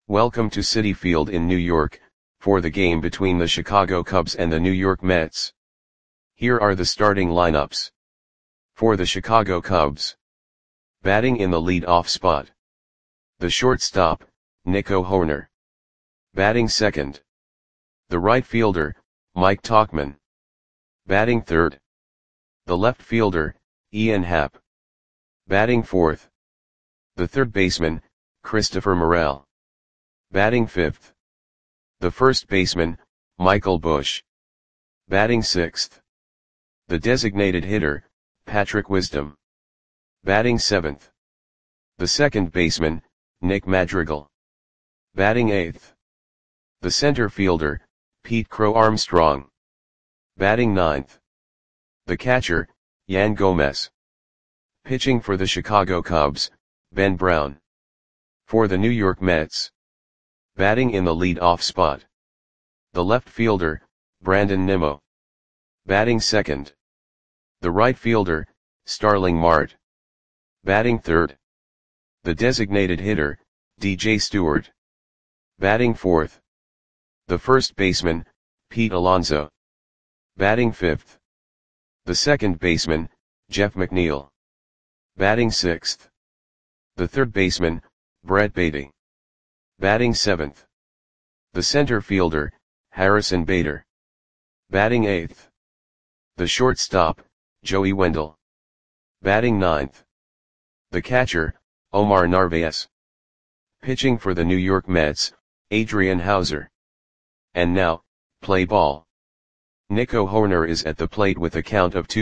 Welcome to Citi Field in New York, for the game between the Chicago Cubs and the New York Mets. Here are the starting lineups. For the Chicago Cubs. Batting in the lead-off spot. The shortstop, Nico Hoerner. Batting second. The right fielder, Mike Tauchman. Batting third. The left fielder, Ian Happ. Batting fourth. The third baseman, Christopher Morel. Batting fifth. The first baseman, Michael Busch. Batting sixth. The designated hitter, Patrick Wisdom. Batting seventh. The second baseman, Nick Madrigal. Batting eighth. The center fielder, Pete Crow Armstrong. Batting ninth. The catcher, Yan Gomes. Pitching for the Chicago Cubs, Ben Brown. For the New York Mets. Batting in the lead-off spot. The left fielder, Brandon Nimmo. Batting second. The right fielder, Starling Marte. Batting third. The designated hitter, DJ Stewart. Batting fourth. The first baseman, Pete Alonso. Batting fifth. The second baseman, Jeff McNeil. Batting sixth. The third baseman, Brett Baty. Batting seventh. The center fielder, Harrison Bader. Batting eighth. The shortstop, Joey Wendle. Batting ninth. The catcher, Omar Narvaez. Pitching for the New York Mets, Adrian Houser. And now, play ball. Nico Hoerner is at the plate with a count of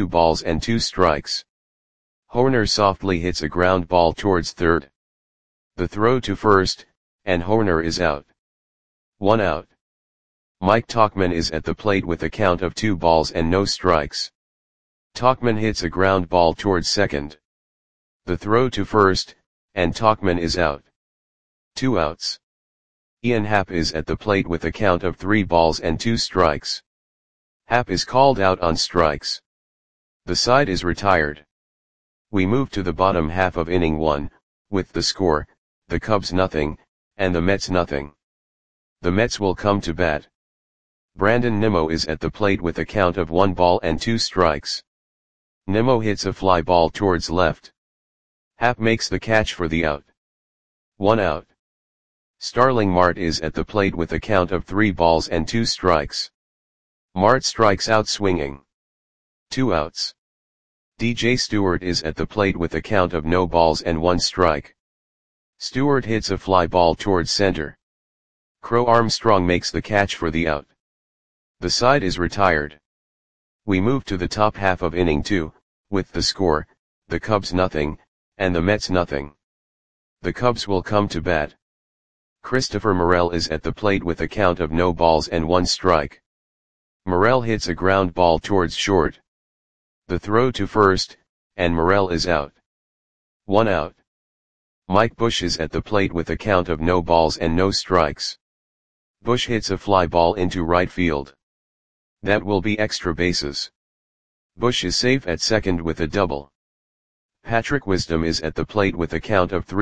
2-2. Hoerner softly hits a ground ball towards third. The throw to first, and Hoerner is out. 1 out. Mike Tauchman is at the plate with a count of 2-0. Tauchman hits a ground ball towards second. The throw to first, and Tauchman is out. 2 outs. Ian Happ is at the plate with a count of 3-2. Happ is called out on strikes. The side is retired. We move to the bottom half of inning 1, with the score, the Cubs 0, and the Mets 0. The Mets will come to bat. Brandon Nimmo is at the plate with a count of 1-2. Nimmo hits a fly ball towards left. Happ makes the catch for the out. 1 out. Starling Marte is at the plate with a count of 3-2. Marte strikes out swinging. 2 outs. DJ Stewart is at the plate with a count of 0-1. Stewart hits a fly ball towards center. Crow Armstrong makes the catch for the out. The side is retired. We move to the top half of inning 2, with the score, the Cubs 0, and the Mets 0. The Cubs will come to bat. Christopher Morel is at the plate with a count of 0-1. Morel hits a ground ball towards short. The throw to first, and Morel is out. 1 out. Mike Busch is at the plate with a count of 0-0. Busch hits a fly ball into right field. That will be extra bases. Busch is safe at second with a double. Patrick Wisdom is at the plate with a count of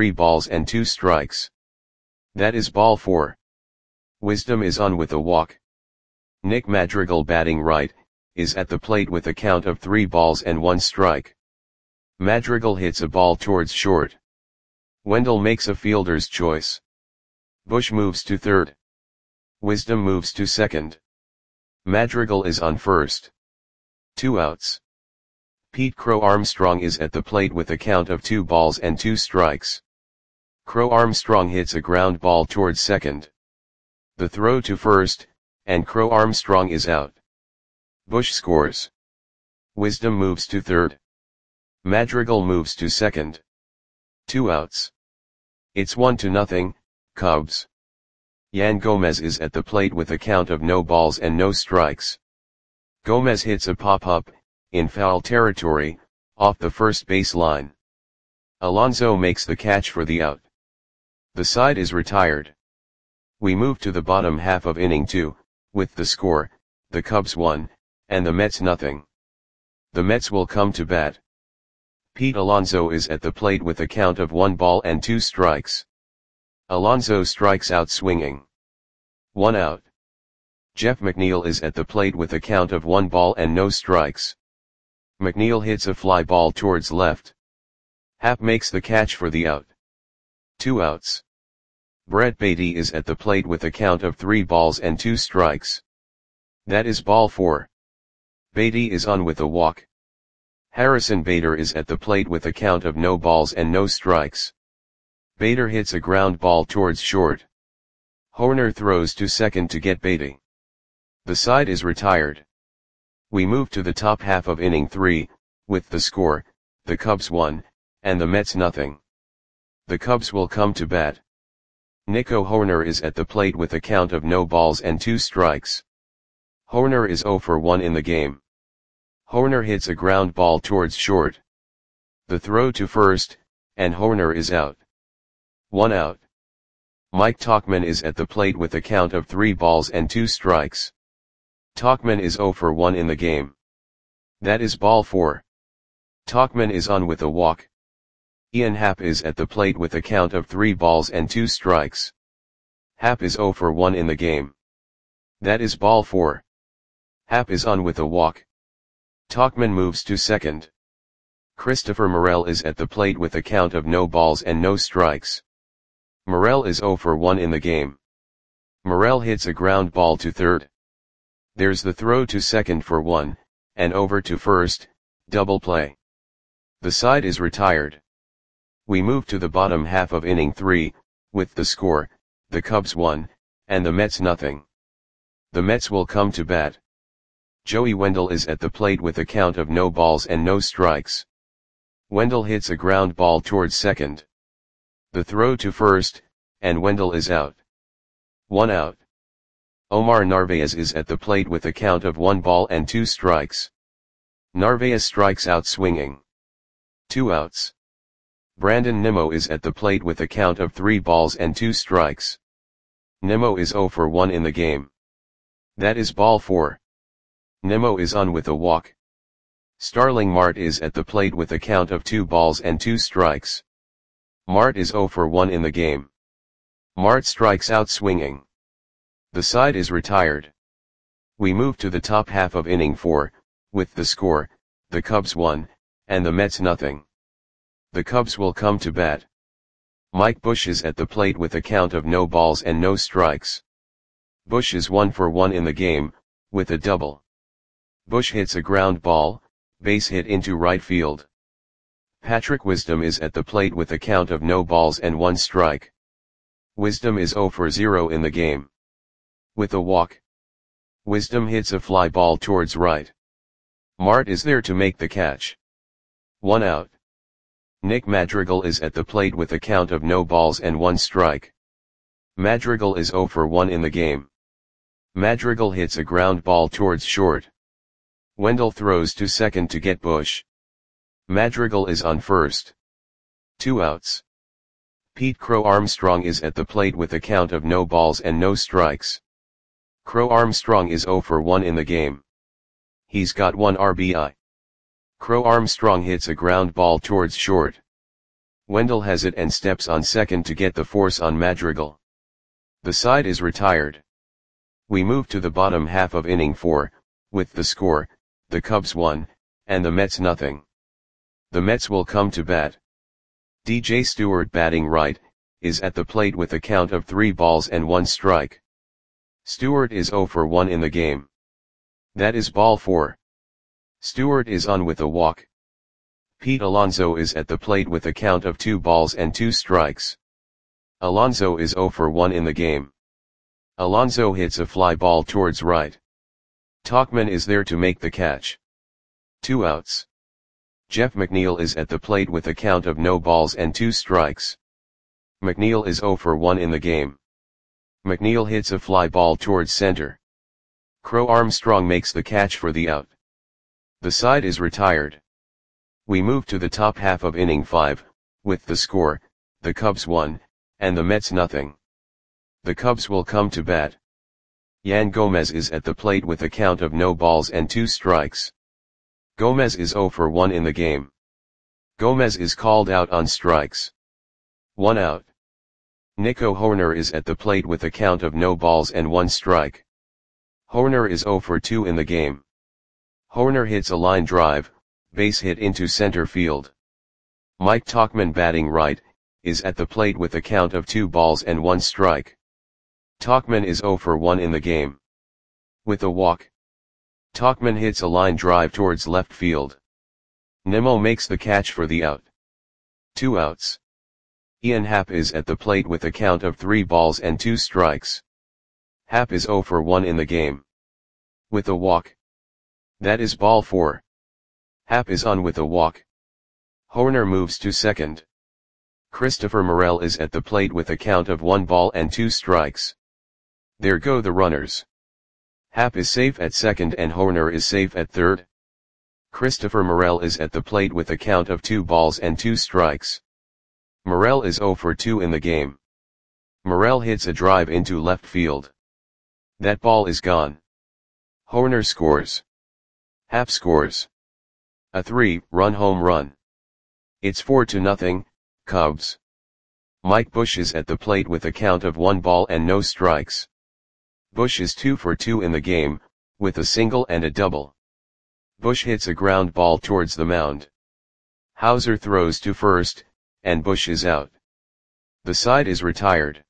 3-2. That is ball 4. Wisdom is on with a walk. Nick Madrigal, batting right, is at the plate with a count of 3-1. Madrigal hits a ball towards short. Wendle makes a fielder's choice. Busch moves to third. Wisdom moves to second. Madrigal is on first. 2 outs. Pete Crow Armstrong is at the plate with a count of 2-2. Crow Armstrong hits a ground ball towards second. The throw to first, and Crow Armstrong is out. Busch scores. Wisdom moves to third. Madrigal moves to second. 2 outs. It's 1-0, Cubs. Yan Gomes is at the plate with a count of 0-0. Gomes hits a pop-up, in foul territory, off the first base line. Alonso makes the catch for the out. The side is retired. We move to the bottom half of inning 2, with the score, the Cubs 1, and the Mets 0. The Mets will come to bat. Pete Alonso is at the plate with a count of 1-2. Alonso strikes out swinging. 1 out. Jeff McNeil is at the plate with a count of 1 ball and no strikes. McNeil hits a fly ball towards left. Happ makes the catch for the out. 2 outs. Brett Baty is at the plate with a count of 3 balls and 2 strikes. That is ball 4. Baty is on with a walk. Harrison Bader is at the plate with a count of no balls and no strikes. Bader hits a ground ball towards short. Hoerner throws to second to get Baty. The side is retired. We move to the top half of inning 3, with the score, the Cubs 1, and the Mets nothing. The Cubs will come to bat. Nico Hoerner is at the plate with a count of no balls and 2 strikes. Hoerner is 0 for 1 in the game. Hoerner hits a ground ball towards short. The throw to first, and Hoerner is out. 1 out. Mike Tauchman is at the plate with a count of 3 balls and 2 strikes. Tauchman is 0 for 1 in the game. That is ball 4. Tauchman is on with a walk. Ian Happ is at the plate with a count of 3 balls and 2 strikes. Happ is 0 for 1 in the game. That is ball 4. Happ is on with a walk. Tauchman moves to second. Christopher Morel is at the plate with a count of no balls and no strikes. Morel is 0 for 1 in the game. Morel hits a ground ball to third. There's the throw to second for 1, and over to first, double play. The side is retired. We move to the bottom half of inning 3, with the score, the Cubs 1, and the Mets nothing. The Mets will come to bat. Joey Wendell is at the plate with a count of no balls and no strikes. Wendell hits a ground ball towards second. The throw to first, and Wendell is out. 1 out. Omar Narvaez is at the plate with a count of 1 ball and 2 strikes. Narvaez strikes out swinging. 2 outs. Brandon Nimmo is at the plate with a count of 3 balls and 2 strikes. Nimmo is 0 for 1 in the game. That is ball 4. Nimmo is on with a walk. Starling Marte is at the plate with a count of 2 balls and 2 strikes. Marte is 0 for 1 in the game. Marte strikes out swinging. The side is retired. We move to the top half of inning 4, with the score, the Cubs 1, and the Mets nothing. The Cubs will come to bat. Mike Bush is at the plate with a count of no balls and no strikes. Bush is 1 for 1 in the game, with a double. Bush hits a ground ball, base hit into right field. Patrick Wisdom is at the plate with a count of no balls and 1 strike. Wisdom is 0 for 0 in the game. With a walk. Wisdom hits a fly ball towards right. Marte is there to make the catch. 1 out. Nick Madrigal is at the plate with a count of no balls and 1 strike. Madrigal is 0 for 1 in the game. Madrigal hits a ground ball towards short. Wendell throws to second to get Bush. Madrigal is on first. 2 outs. Pete Crow Armstrong is at the plate with a count of no balls and no strikes. Crow Armstrong is 0 for 1 in the game. He's got 1 RBI. Crow Armstrong hits a ground ball towards short. Wendell has it and steps on second to get the force on Madrigal. The side is retired. We move to the bottom half of inning 4, with the score, the Cubs 1, and the Mets nothing. The Mets will come to bat. DJ Stewart batting right, is at the plate with a count of 3 balls and 1 strike. Stewart is 0 for 1 in the game. That is ball 4. Stewart is on with a walk. Pete Alonso is at the plate with a count of 2 balls and 2 strikes. Alonso is 0 for 1 in the game. Alonso hits a fly ball towards right. Tauchman is there to make the catch. 2 outs. Jeff McNeil is at the plate with a count of no balls and 2 strikes. McNeil is 0 for 1 in the game. McNeil hits a fly ball towards center. Crow Armstrong makes the catch for the out. The side is retired. We move to the top half of inning 5, with the score, the Cubs 1, and the Mets nothing. The Cubs will come to bat. Yan Gomez is at the plate with a count of no balls and 2 strikes. Gomez is 0 for 1 in the game. Gomez is called out on strikes. 1 out. Nico Hoerner is at the plate with a count of no balls and 1 strike. Hoerner is 0 for 2 in the game. Hoerner hits a line drive, base hit into center field. Mike Tauchman, batting right, is at the plate with a count of 2 balls and 1 strike. Tauchman is 0 for 1 in the game. With a walk, Tauchman hits a line drive towards left field. Nimmo makes the catch for the out. 2 outs. Ian Happ is at the plate with a count of 3 balls and 2 strikes. Happ is 0 for 1 in the game. With a walk. That is ball 4. Happ is on with a walk. Hoerner moves to second. Christopher Morel is at the plate with a count of 1 ball and 2 strikes. There go the runners. Happ is safe at second and Hoerner is safe at third. Christopher Morel is at the plate with a count of 2 balls and 2 strikes. Morel is 0 for 2 in the game. Morel hits a drive into left field. That ball is gone. Hoerner scores. Happ scores. A 3-run home run. It's 4-0, Cubs. Mike Bush is at the plate with a count of 1 ball and no strikes. Bush is 2 for 2 in the game, with a single and a double. Bush hits a ground ball towards the mound. Hauser throws to first, and Bush is out. The side is retired.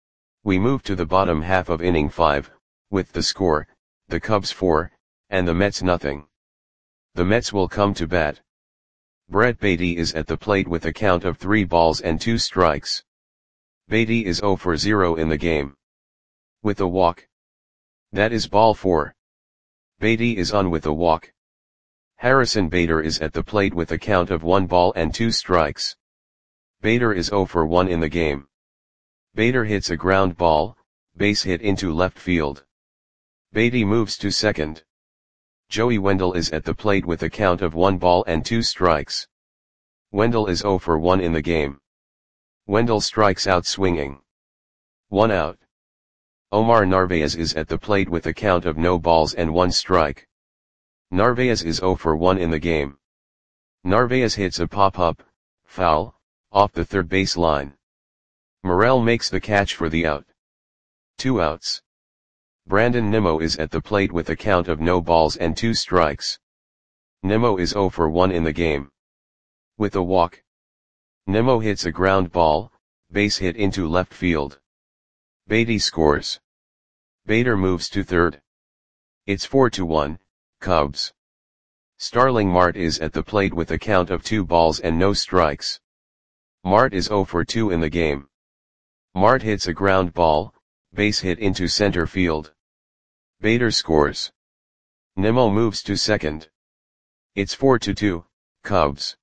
We move to the bottom half of inning 5, with the score, the Cubs 4, and the Mets nothing. The Mets will come to bat. Brett Baty is at the plate with a count of 3 balls and 2 strikes. Baty is 0 for 0 in the game. With a walk. That is ball 4. Baty is on with a walk. Harrison Bader is at the plate with a count of 1 ball and 2 strikes. Bader is 0 for 1 in the game. Bader hits a ground ball, base hit into left field. Baty moves to second. Joey Wendell is at the plate with a count of 1 ball and 2 strikes. Wendell is 0 for 1 in the game. Wendell strikes out swinging. 1 out. Omar Narvaez is at the plate with a count of no balls and 1 strike. Narvaez is 0 for 1 in the game. Narvaez hits a pop-up, foul, off the third base line. Morel makes the catch for the out. 2 outs. Brandon Nimmo is at the plate with a count of no balls and 2 strikes. Nimmo is 0 for 1 in the game. With a walk. Nimmo hits a ground ball, base hit into left field. Baty scores. Bader moves to third. It's 4-1, Cubs. Starling Marte is at the plate with a count of 2 balls and no strikes. Marte is 0 for 2 in the game. Marte hits a ground ball, base hit into center field. Bader scores. Nimmo moves to second. It's 4-2, Cubs.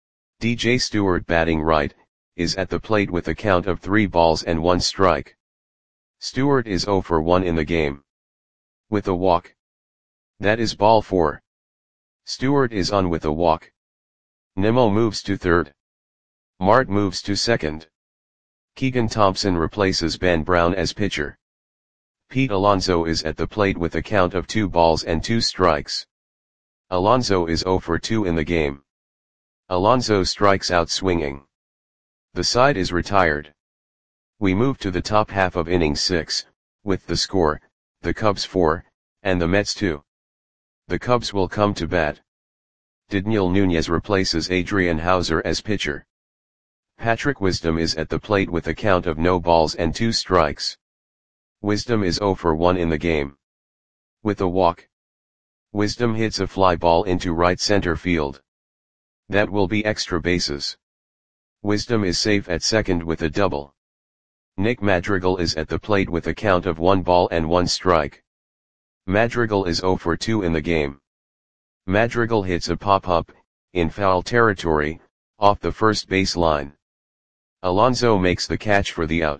DJ Stewart, batting right, is at the plate with a count of 3 balls and 1 strike. Stewart is 0 for 1 in the game. With a walk. That is ball 4. Stewart is on with a walk. Nimmo moves to third. Marte moves to second. Keegan Thompson replaces Ben Brown as pitcher. Pete Alonso is at the plate with a count of 2 balls and 2 strikes. Alonso is 0 for 2 in the game. Alonso strikes out swinging. The side is retired. We move to the top half of inning 6, with the score, the Cubs 4, and the Mets 2. The Cubs will come to bat. Daniel Nunez replaces Adrian Hauser as pitcher. Patrick Wisdom is at the plate with a count of no balls and 2 strikes. Wisdom is 0 for 1 in the game. With a walk. Wisdom hits a fly ball into right center field. That will be extra bases. Wisdom is safe at second with a double. Nick Madrigal is at the plate with a count of 1 ball and 1 strike. Madrigal is 0 for 2 in the game. Madrigal hits a pop-up, in foul territory, off the first base line. Alonso makes the catch for the out.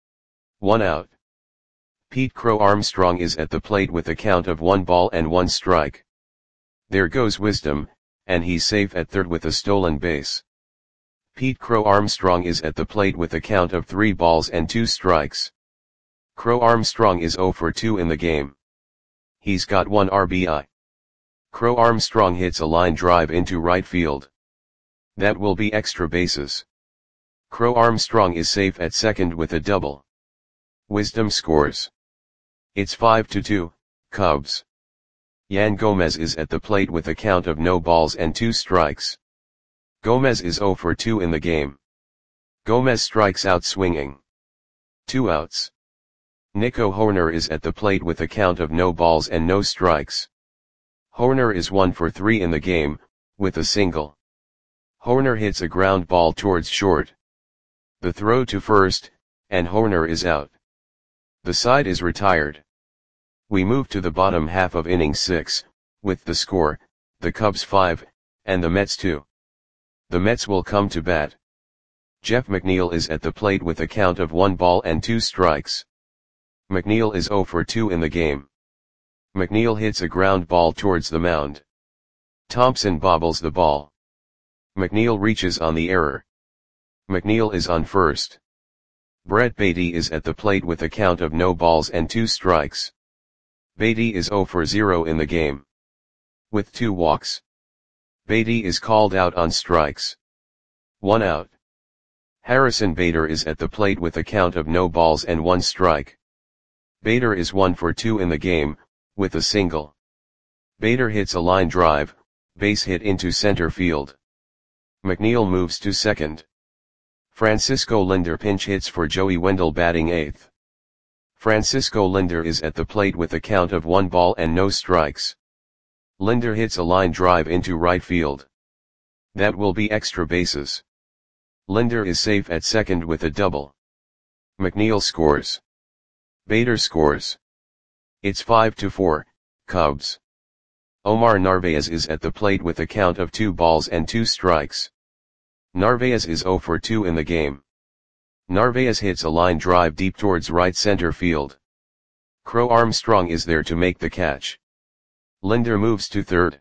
1 out. Pete Crow Armstrong is at the plate with a count of 1 ball and 1 strike. There goes Wisdom, and he's safe at third with a stolen base. Pete Crow Armstrong is at the plate with a count of 3 balls and 2 strikes. Crow Armstrong is 0 for 2 in the game. He's got 1 RBI. Crow Armstrong hits a line drive into right field. That will be extra bases. Crow Armstrong is safe at second with a double. Wisdom scores. It's 5-2, Cubs. Yan Gomez is at the plate with a count of no balls and 2 strikes. Gomez is 0 for 2 in the game. Gomez strikes out swinging. 2 outs. Nico Hoerner is at the plate with a count of no balls and no strikes. Hoerner is 1 for 3 in the game, with a single. Hoerner hits a ground ball towards short. The throw to first, and Hoerner is out. The side is retired. We move to the bottom half of inning 6, with the score, the Cubs 5, and the Mets 2. The Mets will come to bat. Jeff McNeil is at the plate with a count of 1 ball and 2 strikes. McNeil is 0 for 2 in the game. McNeil hits a ground ball towards the mound. Thompson bobbles the ball. McNeil reaches on the error. McNeil is on first. Brett Baty is at the plate with a count of no balls and 2 strikes. Baty is 0 for 0 in the game. With 2 walks. Baty is called out on strikes. 1 out. Harrison Bader is at the plate with a count of no balls and 1 strike. Bader is 1 for 2 in the game, with a single. Bader hits a line drive, base hit into center field. McNeil moves to second. Francisco Lindor pinch hits for Joey Wendell batting 8th. Francisco Lindor is at the plate with a count of 1 ball and no strikes. Lindor hits a line drive into right field. That will be extra bases. Lindor is safe at second with a double. McNeil scores. Bader scores. It's 5-4, Cubs. Omar Narvaez is at the plate with a count of 2 balls and 2 strikes. Narvaez is 0 for 2 in the game. Narvaez hits a line drive deep towards right center field. Crow Armstrong is there to make the catch. Lindor moves to third.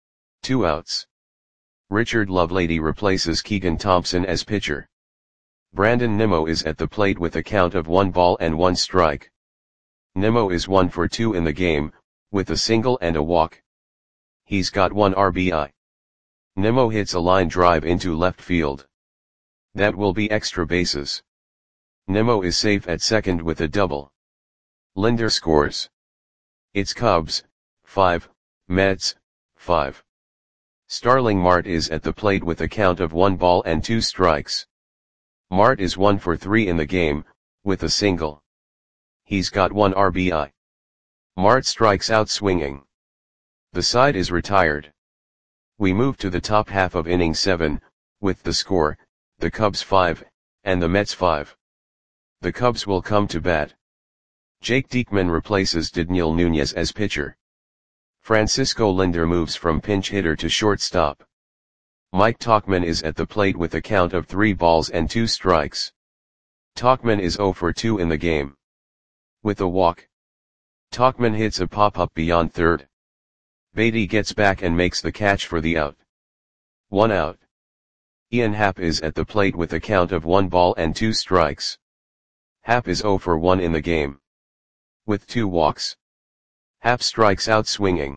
2 outs. Richard Lovelady replaces Keegan Thompson as pitcher. Brandon Nimmo is at the plate with a count of 1 ball and 1 strike. Nimmo is 1 for 2 in the game, with a single and a walk. He's got 1 RBI. Nimmo hits a line drive into left field. That will be extra bases. Nimmo is safe at second with a double. Lindor scores. It's Cubs, 5, Mets, 5. Starling Marte is at the plate with a count of 1 ball and 2 strikes. Marte is 1 for 3 in the game, with a single. He's got 1 RBI. Marte strikes out swinging. The side is retired. We move to the top half of inning 7, with the score, the Cubs 5, and the Mets 5. The Cubs will come to bat. Jake Diekman replaces Daniel Nunez as pitcher. Francisco Lindor moves from pinch hitter to shortstop. Mike Tauchman is at the plate with a count of 3 balls and 2 strikes. Tauchman is 0 for 2 in the game. With a walk. Tauchman hits a pop-up beyond third. Baty gets back and makes the catch for the out. 1 out. Ian Happ is at the plate with a count of 1 ball and 2 strikes. Happ is 0 for 1 in the game. With 2 walks. Happ strikes out swinging.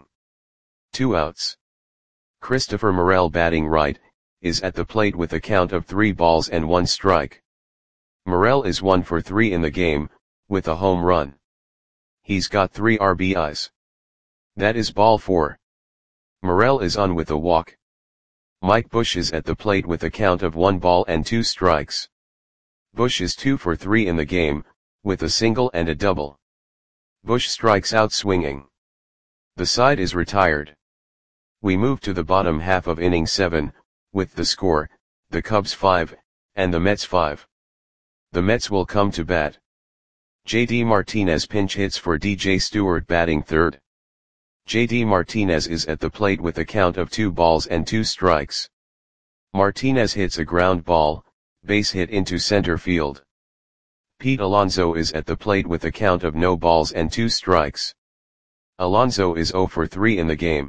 2 outs. Christopher Morel batting right, is at the plate with a count of 3 balls and 1 strike. Morel is 1 for 3 in the game, with a home run. He's got 3 RBIs. That is ball 4. Morel is on with a walk. Mike Bush is at the plate with a count of 1 ball and 2 strikes. Bush is 2 for 3 in the game, with a single and a double. Bush strikes out swinging. The side is retired. We move to the bottom half of inning 7, with the score, the Cubs 5, and the Mets 5. The Mets will come to bat. J.D. Martinez pinch hits for DJ Stewart batting third. J.D. Martinez is at the plate with a count of 2 balls and 2 strikes. Martinez hits a ground ball, base hit into center field. Pete Alonso is at the plate with a count of no balls and 2 strikes. Alonso is 0 for 3 in the game.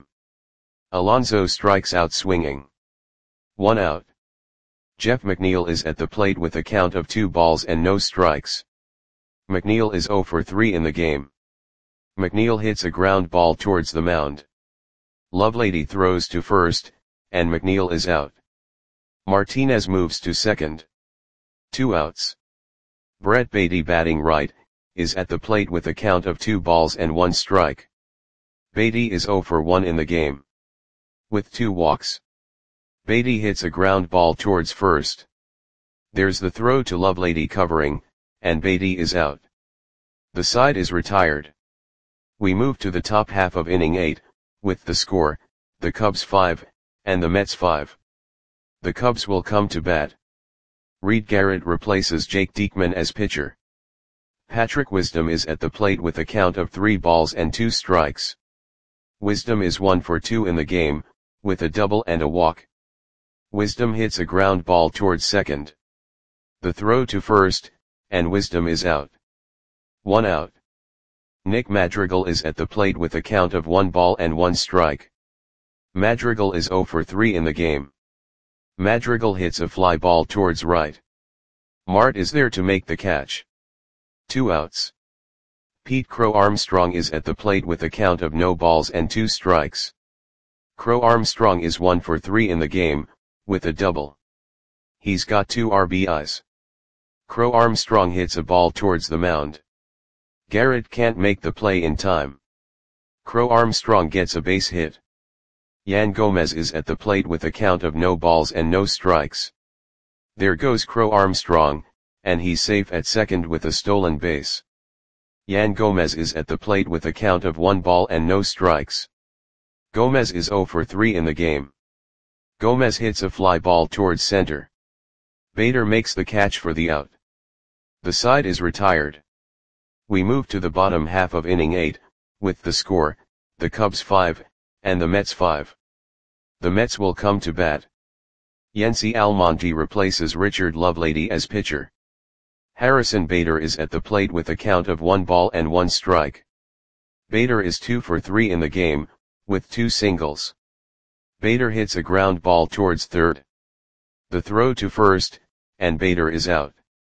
Alonso strikes out swinging. 1 out. Jeff McNeil is at the plate with a count of 2 balls and no strikes. McNeil is 0 for 3 in the game. McNeil hits a ground ball towards the mound. Lovelady throws to first, and McNeil is out. Martinez moves to second. 2 outs. Brett Baty batting right, is at the plate with a count of 2 balls and 1 strike. Baty is 0 for 1 in the game. With 2 walks. Baty hits a ground ball towards first. There's the throw to Lovelady covering, and Baty is out. The side is retired. We move to the top half of inning 8, with the score, the Cubs 5, and the Mets 5. The Cubs will come to bat. Reed Garrett replaces Jake Diekman as pitcher. Patrick Wisdom is at the plate with a count of 3 balls and 2 strikes. Wisdom is 1 for 2 in the game, with a double and a walk. Wisdom hits a ground ball towards second. The throw to first, and Wisdom is out. 1 out. Nick Madrigal is at the plate with a count of 1 ball and 1 strike. Madrigal is 0 for 3 in the game. Madrigal hits a fly ball towards right. Mart is there to make the catch. 2 outs. Pete Crow Armstrong is at the plate with a count of no balls and 2 strikes. Crow Armstrong is 1 for 3 in the game, with a double. He's got 2 RBIs. Crow Armstrong hits a ball towards the mound. Garrett can't make the play in time. Crow Armstrong gets a base hit. Yan Gomez is at the plate with a count of no balls and no strikes. There goes Crow Armstrong, and he's safe at second with a stolen base. Yan Gomez is at the plate with a count of 1 ball and no strikes. Gomez is 0 for 3 in the game. Gomez hits a fly ball towards center. Bader makes the catch for the out. The side is retired. We move to the bottom half of inning 8, with the score, the Cubs 5, and the Mets 5. The Mets will come to bat. Yency Almonte replaces Richard Lovelady as pitcher. Harrison Bader is at the plate with a count of 1 ball and 1 strike. Bader is 2 for 3 in the game, with 2 singles. Bader hits a ground ball towards third. The throw to first, and Bader is out.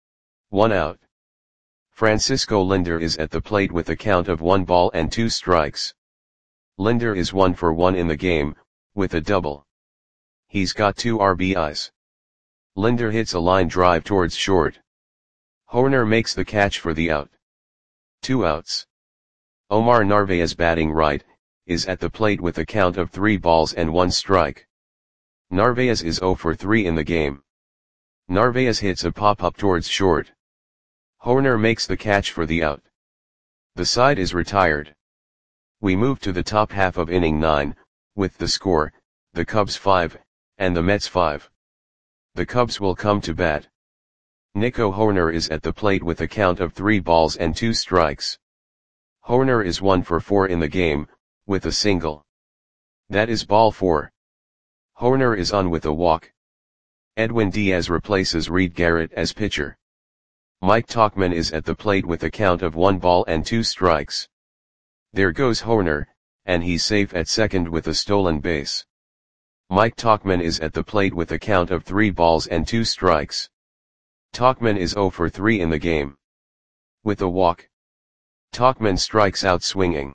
1 out. Francisco Lindor is at the plate with a count of 1 ball and 2 strikes. Lindor is 1 for 1 in the game, with a double. He's got 2 RBIs. Lindor hits a line drive towards short. Hoerner makes the catch for the out. 2 outs. Omar Narvaez batting right, is at the plate with a count of 3 balls and 1 strike. Narvaez is 0 for 3 in the game. Narvaez hits a pop-up towards short. Hoerner makes the catch for the out. The side is retired. We move to the top half of inning 9, with the score, the Cubs 5, and the Mets 5. The Cubs will come to bat. Nico Hoerner is at the plate with a count of 3 balls and 2 strikes. Hoerner is 1 for 4 in the game, with a single. That is ball 4. Hoerner is on with a walk. Edwin Diaz replaces Reed Garrett as pitcher. Mike Tauchman is at the plate with a count of 1 ball and 2 strikes. There goes Hoerner, and he's safe at second with a stolen base. Mike Tauchman is at the plate with a count of 3 balls and 2 strikes. Tauchman is 0 for 3 in the game. With a walk. Tauchman strikes out swinging.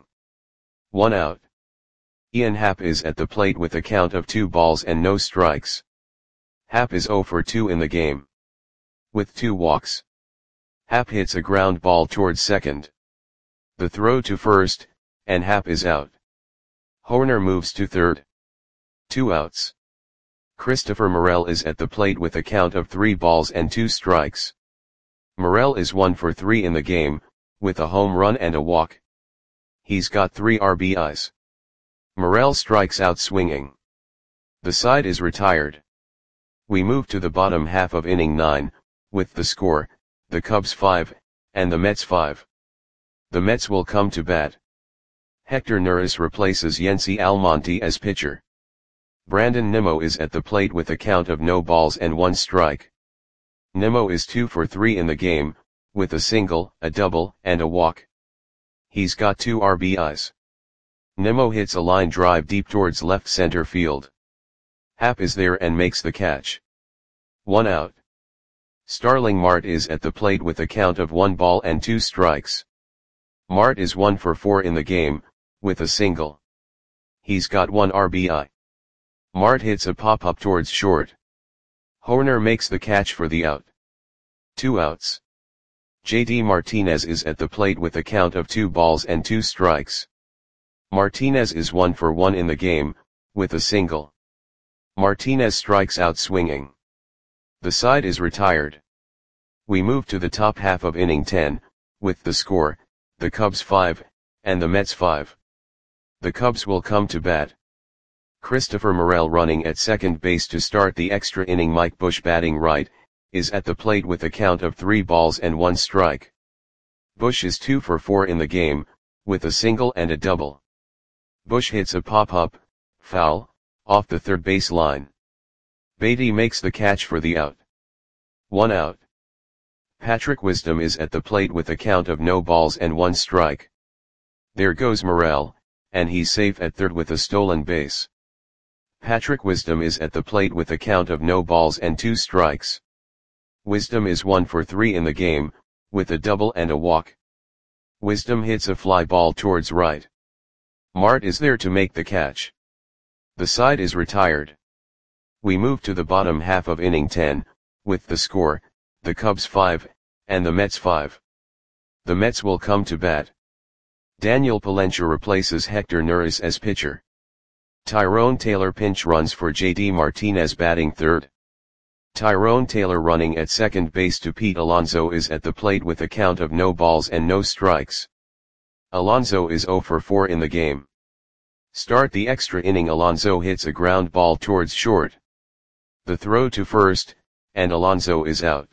1 out. Ian Happ is at the plate with a count of 2 balls and no strikes. Happ is 0 for 2 in the game. With 2 walks. Happ hits a ground ball towards second. The throw to first, and Happ is out. Hoerner moves to third. 2 outs. Christopher Morel is at the plate with a count of 3 balls and 2 strikes. Morel is 1 for 3 in the game, with a home run and a walk. He's got 3 RBIs. Morel strikes out swinging. The side is retired. We move to the bottom half of inning 9, with the score, the Cubs 5, and the Mets 5. The Mets will come to bat. Hector Neris replaces Yency Almonte as pitcher. Brandon Nimmo is at the plate with a count of no balls and 1 strike. Nimmo is 2 for 3 in the game, with a single, a double, and a walk. He's got 2 RBIs. Nimmo hits a line drive deep towards left center field. Happ is there and makes the catch. 1 out. Starling Marte is at the plate with a count of 1 ball and 2 strikes. Marte is 1 for 4 in the game, with a single. He's got 1 RBI. Marte hits a pop-up towards short. Hoerner makes the catch for the out. 2 outs. JD Martinez is at the plate with a count of 2 balls and 2 strikes. Martinez is 1 for 1 in the game, with a single. Martinez strikes out swinging. The side is retired. We move to the top half of inning 10, with the score, the Cubs 5, and the Mets 5. The Cubs will come to bat. Christopher Morel running at second base to start the extra inning. Mike Bush batting right, is at the plate with a count of 3 balls and 1 strike. Bush is 2 for 4 in the game, with a single and a double. Bush hits a pop-up, foul, off the third base line. Beatty makes the catch for the out. 1 out. Patrick Wisdom is at the plate with a count of no balls and 1 strike. There goes Morel, and he's safe at third with a stolen base. Patrick Wisdom is at the plate with a count of no balls and 2 strikes. Wisdom is 1 for 3 in the game, with a double and a walk. Wisdom hits a fly ball towards right. Mart is there to make the catch. The side is retired. We move to the bottom half of inning 10, with the score, the Cubs 5, and the Mets 5. The Mets will come to bat. Daniel Palencia replaces Hector Neris as pitcher. Tyrone Taylor pinch runs for JD Martinez batting third. Tyrone Taylor running at second base to Pete Alonso is at the plate with a count of no balls and no strikes. Alonso is 0 for 4 in the game. Start the extra inning. Alonso hits a ground ball towards short. The throw to first, and Alonso is out.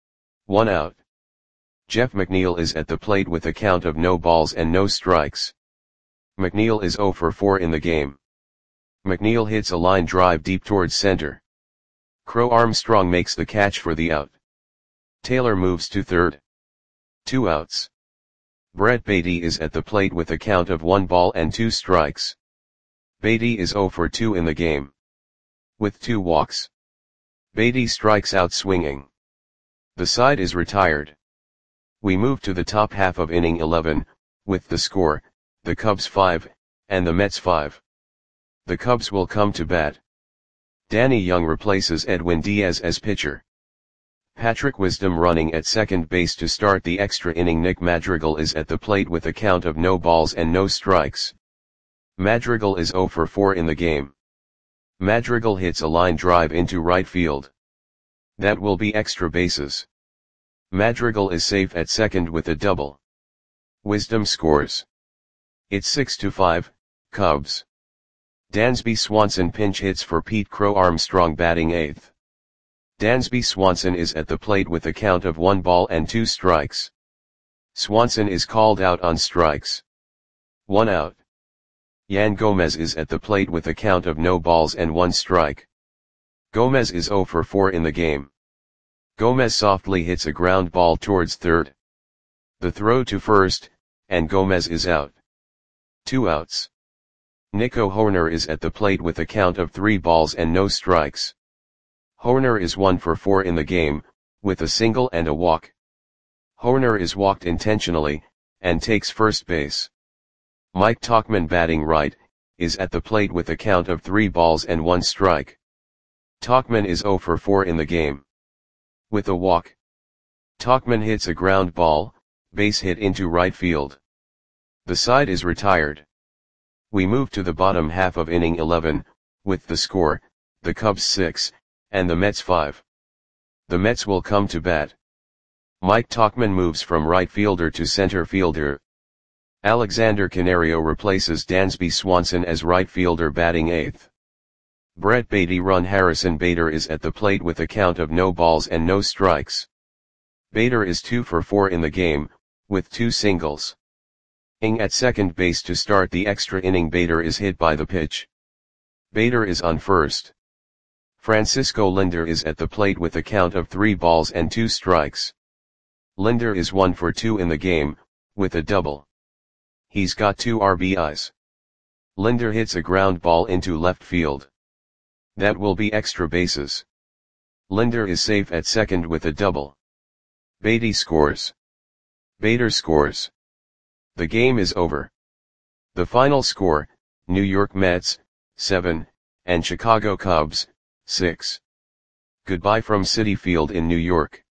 1 out. Jeff McNeil is at the plate with a count of no balls and no strikes. McNeil is 0 for 4 in the game. McNeil hits a line drive deep towards center. Crow Armstrong makes the catch for the out. Taylor moves to third. 2 outs. Brett Beatty is at the plate with a count of 1 ball and 2 strikes. Beatty is 0 for 2 in the game. With 2 walks. Beatty strikes out swinging. The side is retired. We move to the top half of inning 11, with the score, the Cubs 5, and the Mets 5. The Cubs will come to bat. Danny Young replaces Edwin Diaz as pitcher. Patrick Wisdom running at second base to start the extra inning. Nick Madrigal is at the plate with a count of no balls and no strikes. Madrigal is 0 for 4 in the game. Madrigal hits a line drive into right field. That will be extra bases. Madrigal is safe at second with a double. Wisdom scores. It's 6-5, Cubs. Dansby Swanson pinch hits for Pete Crow Armstrong batting eighth. Dansby Swanson is at the plate with a count of 1 ball and 2 strikes. Swanson is called out on strikes. 1 out. Yan Gomez is at the plate with a count of no balls and 1 strike. Gomez is 0 for 4 in the game. Gomez softly hits a ground ball towards third. The throw to first, and Gomez is out. 2 outs. Nico Hoerner is at the plate with a count of 3 balls and no strikes. Hoerner is 1 for 4 in the game, with a single and a walk. Hoerner is walked intentionally, and takes first base. Mike Tauchman batting right, is at the plate with a count of 3 balls and 1 strike. Tauchman is 0 for 4 in the game. With a walk. Tauchman hits a ground ball, base hit into right field. The side is retired. We move to the bottom half of inning 11, with the score, the Cubs 6, and the Mets 5. The Mets will come to bat. Mike Tauchman moves from right fielder to center fielder. Alexander Canario replaces Dansby Swanson as right fielder batting eighth. Brett Beatty run Harrison Bader is at the plate with a count of no balls and no strikes. Bader is 2 for 4 in the game, with 2 singles. Ng at second base to start the extra inning. Bader is hit by the pitch. Bader is on first. Francisco Linder is at the plate with a count of 3 balls and 2 strikes. Linder is 1 for 2 in the game, with a double. He's got 2 RBIs. Linder hits a ground ball into left field. That will be extra bases. Linder is safe at second with a double. Beatty scores. Bader scores. The game is over. The final score, New York Mets, 7, and Chicago Cubs, 6. Goodbye from Citi Field in New York.